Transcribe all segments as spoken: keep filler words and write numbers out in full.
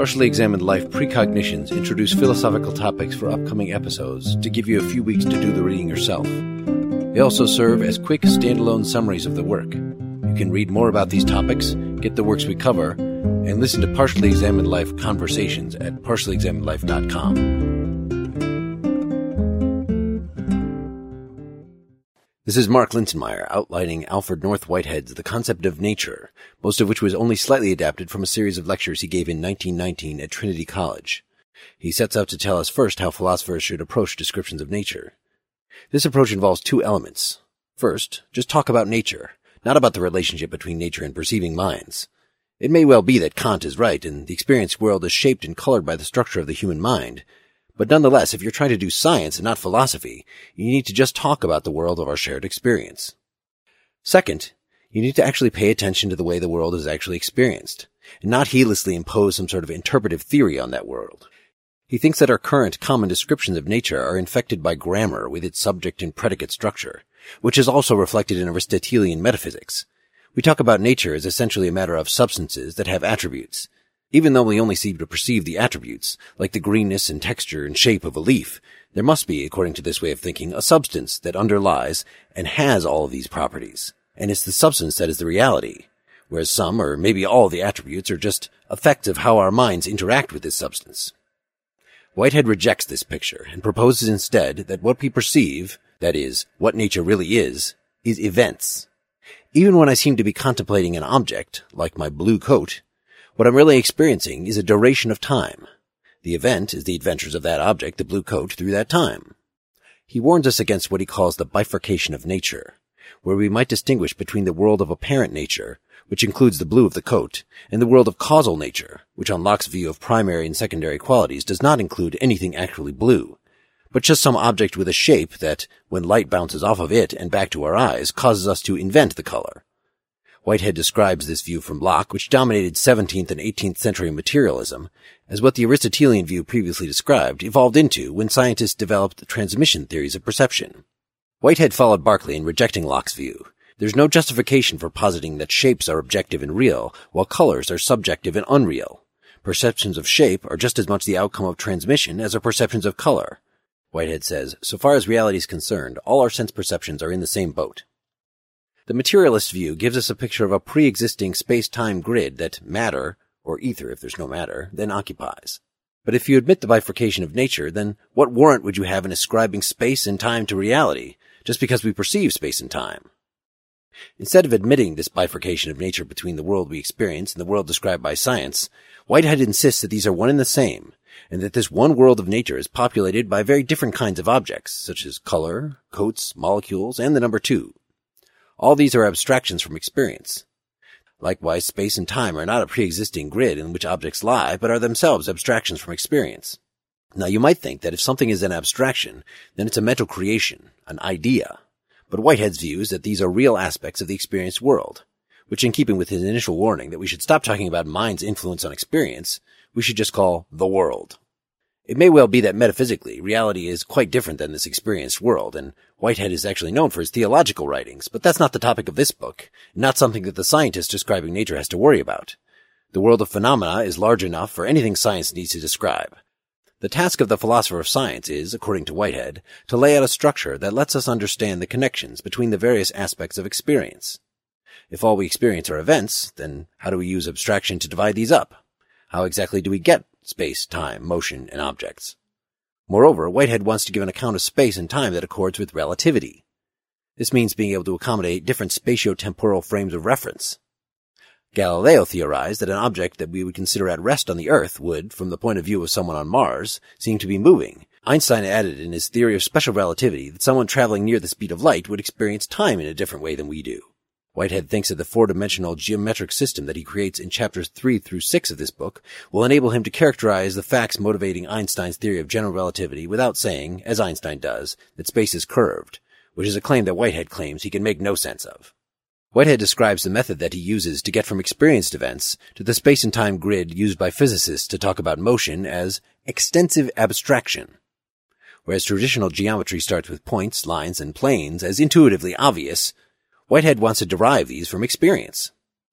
Partially Examined Life Precognitions introduce philosophical topics for upcoming episodes to give you a few weeks to do the reading yourself. They also serve as quick, standalone summaries of the work. You can read more about these topics, get the works we cover, and listen to Partially Examined Life conversations at partially examined life dot com. This is Mark Linsenmeyer outlining Alfred North Whitehead's The Concept of Nature, most of which was only slightly adapted from a series of lectures he gave in nineteen nineteen at Trinity College. He sets out to tell us first how philosophers should approach descriptions of nature. This approach involves two elements. First, just talk about nature, not about the relationship between nature and perceiving minds. It may well be that Kant is right, and the experienced world is shaped and colored by the structure of the human mind. But nonetheless, if you're trying to do science and not philosophy, you need to just talk about the world of our shared experience. Second, you need to actually pay attention to the way the world is actually experienced, and not heedlessly impose some sort of interpretive theory on that world. He thinks that our current common descriptions of nature are infected by grammar with its subject and predicate structure, which is also reflected in Aristotelian metaphysics. We talk about nature as essentially a matter of substances that have attributes. Even though we only seem to perceive the attributes, like the greenness and texture and shape of a leaf, there must be, according to this way of thinking, a substance that underlies and has all of these properties. And it's the substance that is the reality, whereas some, or maybe all of the attributes are just effects of how our minds interact with this substance. Whitehead rejects this picture and proposes instead that what we perceive, that is, what nature really is, is events. Even when I seem to be contemplating an object, like my blue coat, what I'm really experiencing is a duration of time. The event is the adventures of that object, the blue coat, through that time. He warns us against what he calls the bifurcation of nature, where we might distinguish between the world of apparent nature, which includes the blue of the coat, and the world of causal nature, which on Locke's view of primary and secondary qualities does not include anything actually blue, but just some object with a shape that, when light bounces off of it and back to our eyes, causes us to invent the color. Whitehead describes this view from Locke, which dominated seventeenth and eighteenth century materialism, as what the Aristotelian view previously described evolved into when scientists developed the transmission theories of perception. Whitehead followed Berkeley in rejecting Locke's view. There's no justification for positing that shapes are objective and real, while colors are subjective and unreal. Perceptions of shape are just as much the outcome of transmission as are perceptions of color. Whitehead says, so far as reality is concerned, all our sense perceptions are in the same boat. The materialist view gives us a picture of a pre-existing space-time grid that matter, or ether if there's no matter, then occupies. But if you admit the bifurcation of nature, then what warrant would you have in ascribing space and time to reality, just because we perceive space and time? Instead of admitting this bifurcation of nature between the world we experience and the world described by science, Whitehead insists that these are one and the same, and that this one world of nature is populated by very different kinds of objects, such as color, coats, molecules, and the number two. All these are abstractions from experience. Likewise, space and time are not a pre-existing grid in which objects lie, but are themselves abstractions from experience. Now, you might think that if something is an abstraction, then it's a mental creation, an idea. But Whitehead's view is that these are real aspects of the experienced world, which, in keeping with his initial warning that we should stop talking about mind's influence on experience, we should just call the world. It may well be that metaphysically, reality is quite different than this experienced world, and Whitehead is actually known for his theological writings, but that's not the topic of this book, not something that the scientist describing nature has to worry about. The world of phenomena is large enough for anything science needs to describe. The task of the philosopher of science is, according to Whitehead, to lay out a structure that lets us understand the connections between the various aspects of experience. If all we experience are events, then how do we use abstraction to divide these up? How exactly do we get space, time, motion, and objects? Moreover, Whitehead wants to give an account of space and time that accords with relativity. This means being able to accommodate different spatio-temporal frames of reference. Galileo theorized that an object that we would consider at rest on the Earth would, from the point of view of someone on Mars, seem to be moving. Einstein added in his theory of special relativity that someone traveling near the speed of light would experience time in a different way than we do. Whitehead thinks that the four-dimensional geometric system that he creates in chapters three through six of this book will enable him to characterize the facts motivating Einstein's theory of general relativity without saying, as Einstein does, that space is curved, which is a claim that Whitehead claims he can make no sense of. Whitehead describes the method that he uses to get from experienced events to the space and time grid used by physicists to talk about motion as extensive abstraction. Whereas traditional geometry starts with points, lines, and planes as intuitively obvious, Whitehead wants to derive these from experience.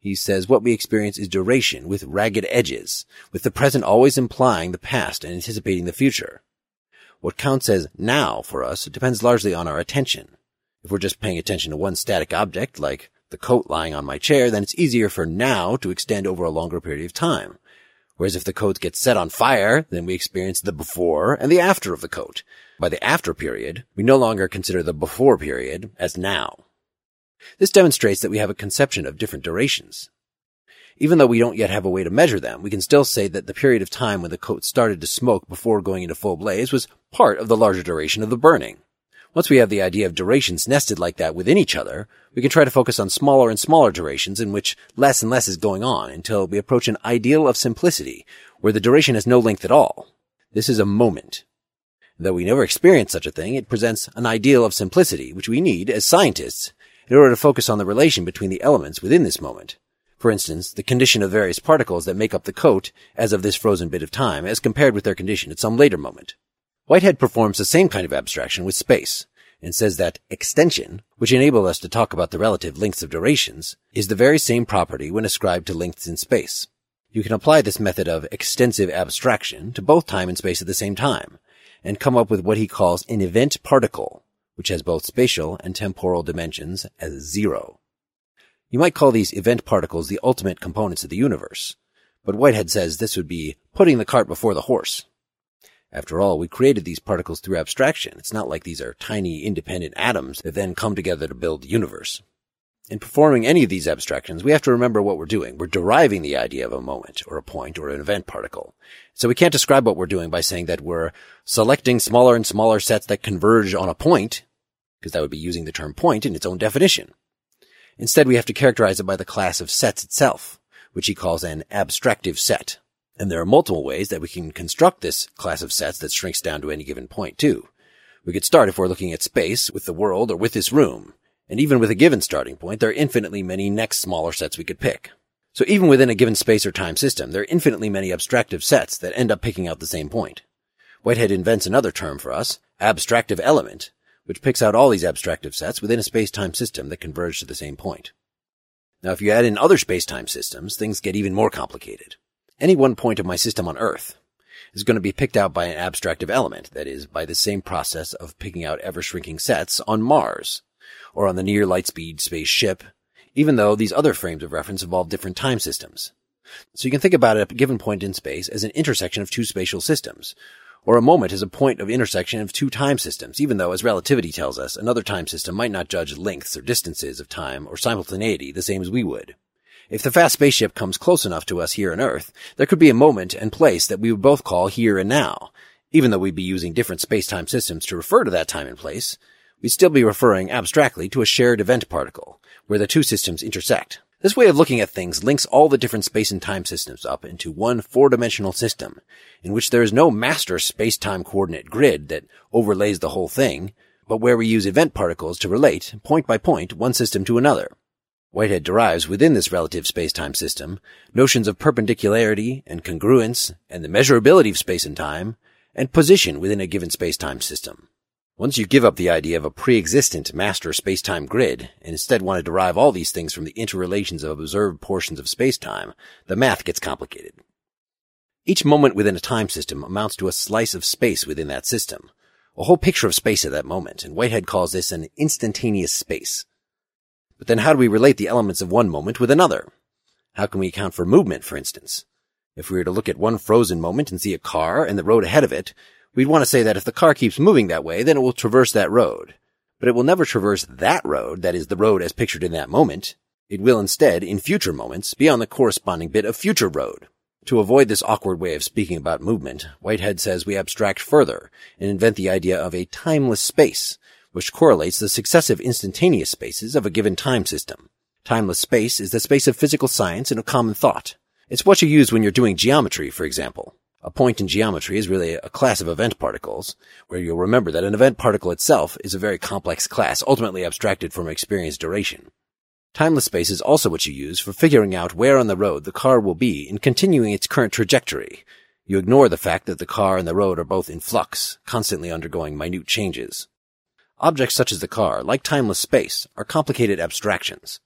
He says what we experience is duration with ragged edges, with the present always implying the past and anticipating the future. What counts as now for us depends largely on our attention. If we're just paying attention to one static object, like the coat lying on my chair, then it's easier for now to extend over a longer period of time. Whereas if the coat gets set on fire, then we experience the before and the after of the coat. By the after period, we no longer consider the before period as now. This demonstrates that we have a conception of different durations. Even though we don't yet have a way to measure them, we can still say that the period of time when the coat started to smoke before going into full blaze was part of the larger duration of the burning. Once we have the idea of durations nested like that within each other, we can try to focus on smaller and smaller durations in which less and less is going on until we approach an ideal of simplicity where the duration has no length at all. This is a moment. Though we never experience such a thing, it presents an ideal of simplicity which we need as scientists in order to focus on the relation between the elements within this moment. For instance, the condition of various particles that make up the coat as of this frozen bit of time as compared with their condition at some later moment. Whitehead performs the same kind of abstraction with space, and says that extension, which enables us to talk about the relative lengths of durations, is the very same property when ascribed to lengths in space. You can apply this method of extensive abstraction to both time and space at the same time, and come up with what he calls an event particle, which has both spatial and temporal dimensions as zero. You might call these event particles the ultimate components of the universe, but Whitehead says this would be putting the cart before the horse. After all, we created these particles through abstraction. It's not like these are tiny independent atoms that then come together to build the universe. In performing any of these abstractions, we have to remember what we're doing. We're deriving the idea of a moment, or a point, or an event particle. So we can't describe what we're doing by saying that we're selecting smaller and smaller sets that converge on a point, because that would be using the term point in its own definition. Instead, we have to characterize it by the class of sets itself, which he calls an abstractive set. And there are multiple ways that we can construct this class of sets that shrinks down to any given point, too. We could start, if we're looking at space, with the world or with this room. And even with a given starting point, there are infinitely many next smaller sets we could pick. So even within a given space or time system, there are infinitely many abstractive sets that end up picking out the same point. Whitehead invents another term for us, abstractive element, which picks out all these abstractive sets within a space-time system that converge to the same point. Now, if you add in other space-time systems, things get even more complicated. Any one point of my system on Earth is going to be picked out by an abstractive element, that is, by the same process of picking out ever-shrinking sets on Mars, or on the near-light-speed spaceship, even though these other frames of reference involve different time systems. So you can think about a given point in space as an intersection of two spatial systems, or a moment as a point of intersection of two time systems, even though, as relativity tells us, another time system might not judge lengths or distances of time or simultaneity the same as we would. If the fast spaceship comes close enough to us here on Earth, there could be a moment and place that we would both call here and now. Even though we'd be using different space-time systems to refer to that time and place, we'd still be referring abstractly to a shared event particle, where the two systems intersect. This way of looking at things links all the different space and time systems up into one four-dimensional system, in which there is no master space-time coordinate grid that overlays the whole thing, but where we use event particles to relate, point by point, one system to another. Whitehead derives within this relative space-time system notions of perpendicularity and congruence and the measurability of space and time and position within a given space-time system. Once you give up the idea of a pre-existent master space-time grid and instead want to derive all these things from the interrelations of observed portions of space-time, the math gets complicated. Each moment within a time system amounts to a slice of space within that system, a whole picture of space at that moment, and Whitehead calls this an instantaneous space. But then how do we relate the elements of one moment with another? How can we account for movement, for instance? If we were to look at one frozen moment and see a car and the road ahead of it, we'd want to say that if the car keeps moving that way, then it will traverse that road. But it will never traverse that road, that is, the road as pictured in that moment. It will instead, in future moments, be on the corresponding bit of future road. To avoid this awkward way of speaking about movement, Whitehead says we abstract further and invent the idea of a timeless space, which correlates the successive instantaneous spaces of a given time system. Timeless space is the space of physical science and of common thought. It's what you use when you're doing geometry, for example. A point in geometry is really a class of event particles, where you'll remember that an event particle itself is a very complex class, ultimately abstracted from experience duration. Timeless space is also what you use for figuring out where on the road the car will be in continuing its current trajectory. You ignore the fact that the car and the road are both in flux, constantly undergoing minute changes. Objects such as the car, like timeless space, are complicated abstractions.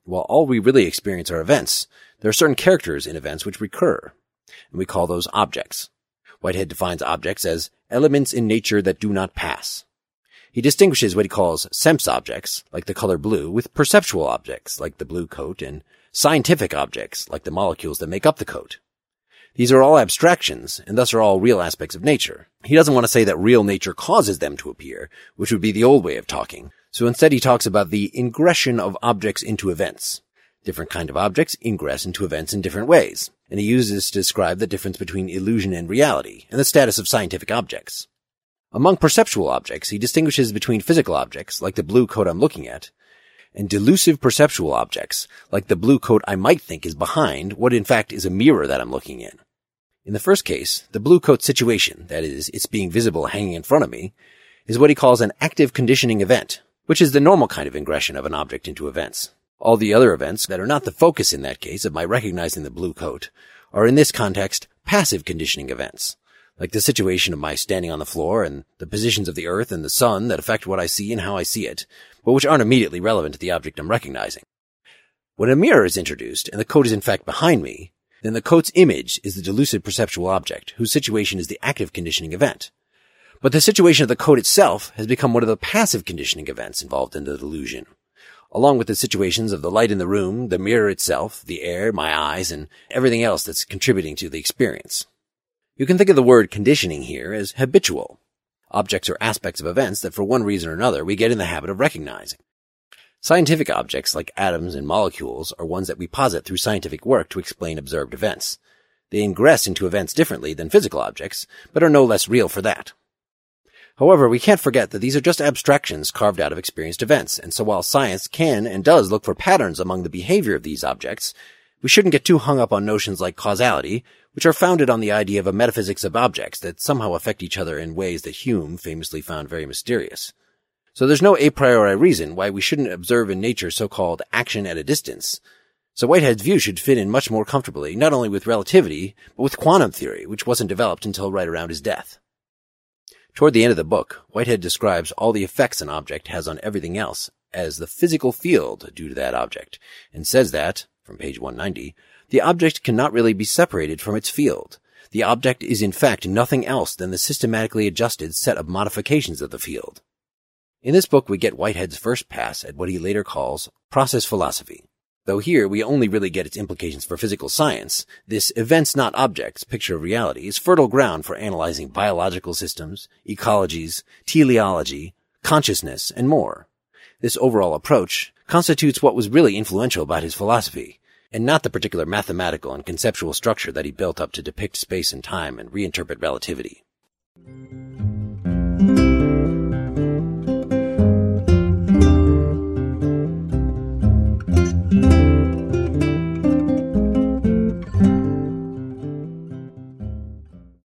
While all we really experience are events, there are certain characters in events which recur, and we call those objects. Whitehead defines objects as elements in nature that do not pass. He distinguishes what he calls sense objects, like the color blue, with perceptual objects, like the blue coat, and scientific objects, like the molecules that make up the coat. These are all abstractions, and thus are all real aspects of nature. He doesn't want to say that real nature causes them to appear, which would be the old way of talking. So instead he talks about the ingression of objects into events. Different kind of objects ingress into events in different ways, and he uses this to describe the difference between illusion and reality, and the status of scientific objects. Among perceptual objects, he distinguishes between physical objects, like the blue coat I'm looking at, and delusive perceptual objects, like the blue coat I might think is behind what in fact is a mirror that I'm looking in. In the first case, the blue coat situation, that is, it's being visible hanging in front of me, is what he calls an active conditioning event, which is the normal kind of ingression of an object into events. All the other events that are not the focus in that case of my recognizing the blue coat are in this context passive conditioning events, like the situation of my standing on the floor and the positions of the earth and the sun that affect what I see and how I see it, but which aren't immediately relevant to the object I'm recognizing. When a mirror is introduced and the coat is in fact behind me, then the coat's image is the delusive perceptual object, whose situation is the active conditioning event. But the situation of the coat itself has become one of the passive conditioning events involved in the delusion, along with the situations of the light in the room, the mirror itself, the air, my eyes, and everything else that's contributing to the experience. You can think of the word conditioning here as habitual. Objects are aspects of events that for one reason or another we get in the habit of recognizing. Scientific objects like atoms and molecules are ones that we posit through scientific work to explain observed events. They ingress into events differently than physical objects, but are no less real for that. However, we can't forget that these are just abstractions carved out of experienced events, and so while science can and does look for patterns among the behavior of these objects, we shouldn't get too hung up on notions like causality, which are founded on the idea of a metaphysics of objects that somehow affect each other in ways that Hume famously found very mysterious. So there's no a priori reason why we shouldn't observe in nature so-called action at a distance. So Whitehead's view should fit in much more comfortably, not only with relativity, but with quantum theory, which wasn't developed until right around his death. Toward the end of the book, Whitehead describes all the effects an object has on everything else as the physical field due to that object, and says that, from page one ninety, the object cannot really be separated from its field. The object is in fact nothing else than the systematically adjusted set of modifications of the field. In this book we get Whitehead's first pass at what he later calls process philosophy. Though here we only really get its implications for physical science, this events not objects picture of reality is fertile ground for analyzing biological systems, ecologies, teleology, consciousness, and more. This overall approach constitutes what was really influential about his philosophy, and not the particular mathematical and conceptual structure that he built up to depict space and time and reinterpret relativity.